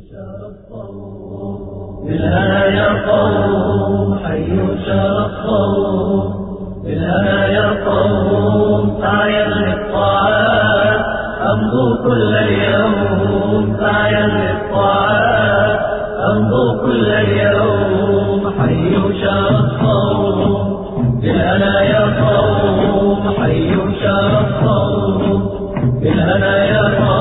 بالهنا يا قوم حيوا شر الصوم، بالهنا يا قوم سعيا للطاعات، أمضوا كل اليوم سعيا للطاعات، أمضوا كل اليوم حيوا شر الصوم، بالهنا يا قوم حيوا شر الصوم، بالهنا يا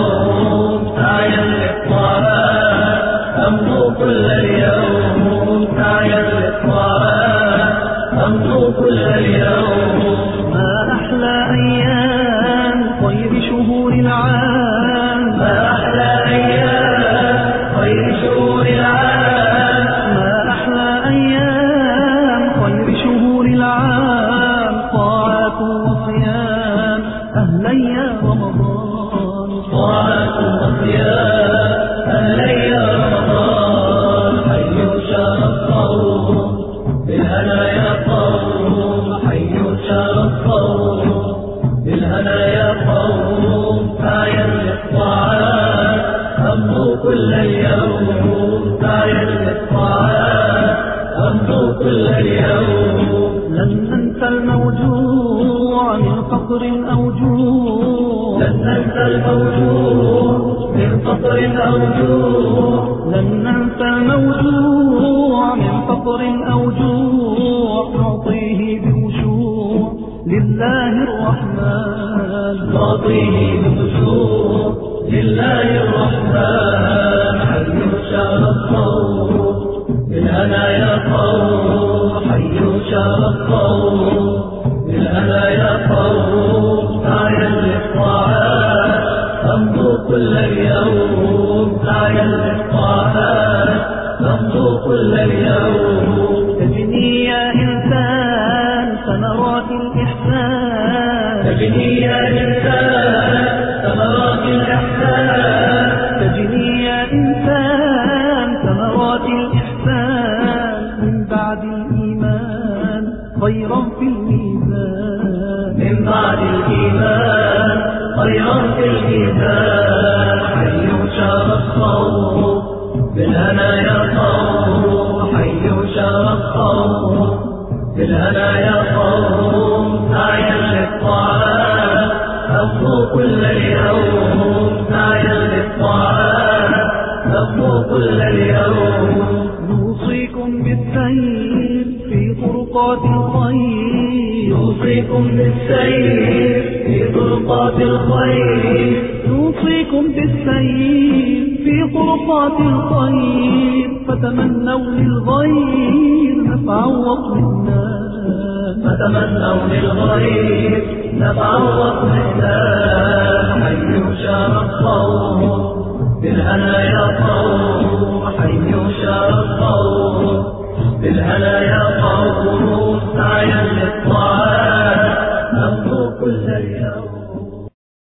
قوم سعيا للطاعات، أمضوا كل اليوم سعيا للطاعات، أمضوا كل اليوم. ما أحلى أيام خير شهور العام، ما أحلى أيام خير شهور العام، ما أحلى أيام خير شهور العام، طاعات وصيام أهلا يا رمضان، طاعات وصيام أهلا يا رمضان، حيوا شهر الصوم، بالهنا يا قوم حيوا شهر الصوم، بالهنا يا قوم سعيا للطاعات، أمضوا كل اليوم سعيا للطاعات، أمضوا كل اليوم. لن ننسى الموجوع من فقر أو جوع، لن ننسى الموجوع من فقر أو جوع، لن ننسى الموجوع من فقر أو جوع، نعطيه بخشوع لله الرحمن، نعطيه بخشوع لله الرحمن، حيوا شهر الصوم، بالهنا يا قوم حيوا شهر الصوم، بالهنا يا قوم سعيا للطاعات، أمضوا كل اليوم سعيا للطاعات، أمضوا كل اليوم. تجني يا إنسان ثمرات الإحسان، تجني يا إنسان ثمرات الإحسان، تجني يا إنسان ثمرات الإحسان، من بعد الإيمان خيرا في الميزان، من بعد الإيمان خيرا في الميزان، حيوا شهر الصوم، بالهنا يا قوم حيوا شهر الصوم، بالهنا يا قوم سعيا للطاعات، أمضوا كل اليوم سعيا للطاعات، أمضوا كل اليوم. نوصيكم بالسير في طرقات الخير، نوصيكم بالسير في طرقات الخير، نوصيكم بالسير في طرقات الخير، فتمنوا للغير نفعا واطمئنان، فتمنوا للغير نفعا واطمئنان، حيوا شهر الصوم، بالهنا يا قوم حيوا شهر الصوم، بالهنا يا قوم سعيا للطاعات، أمضوا كل اليوم.